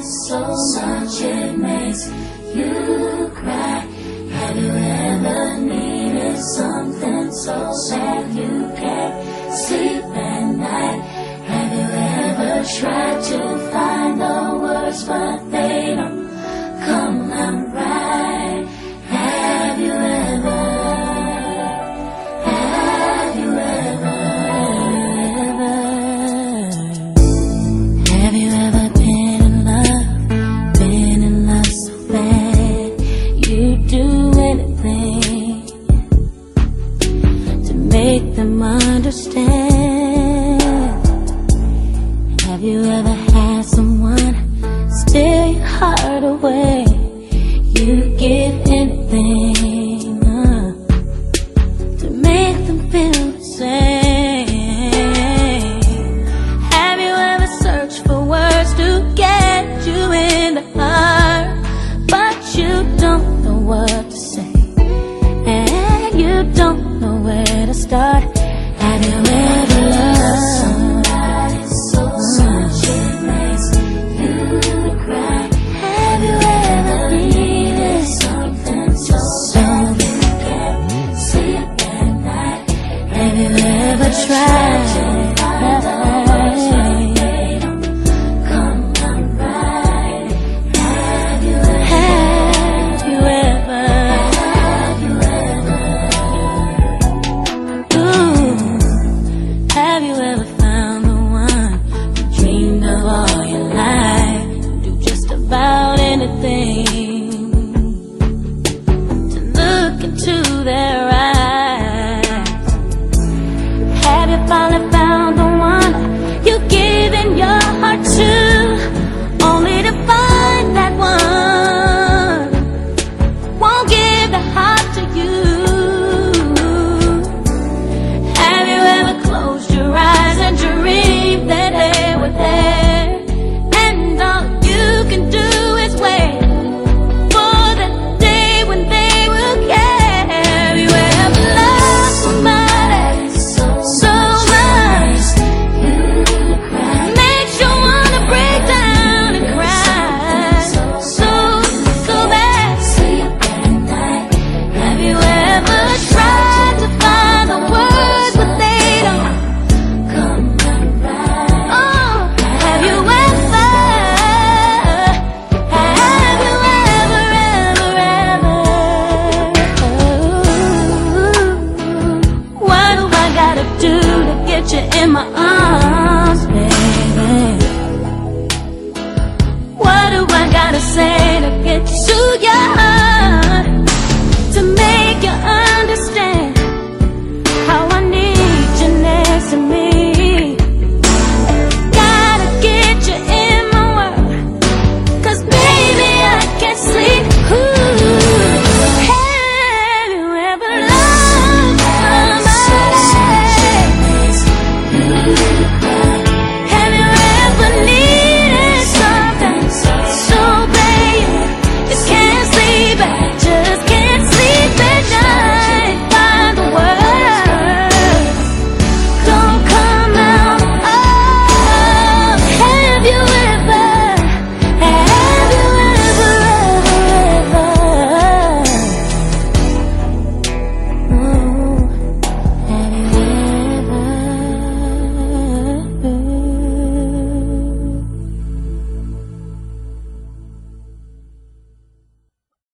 so much it makes you cry. Have you ever needed something so bad you can't sleep at night? Have you ever tried to find the words but they don't come out right? Have you ever? Have you ever? Have you ever been in love so bad you'd do anything to make them understand? Have you ever had someone steal your heart away? You'd give anything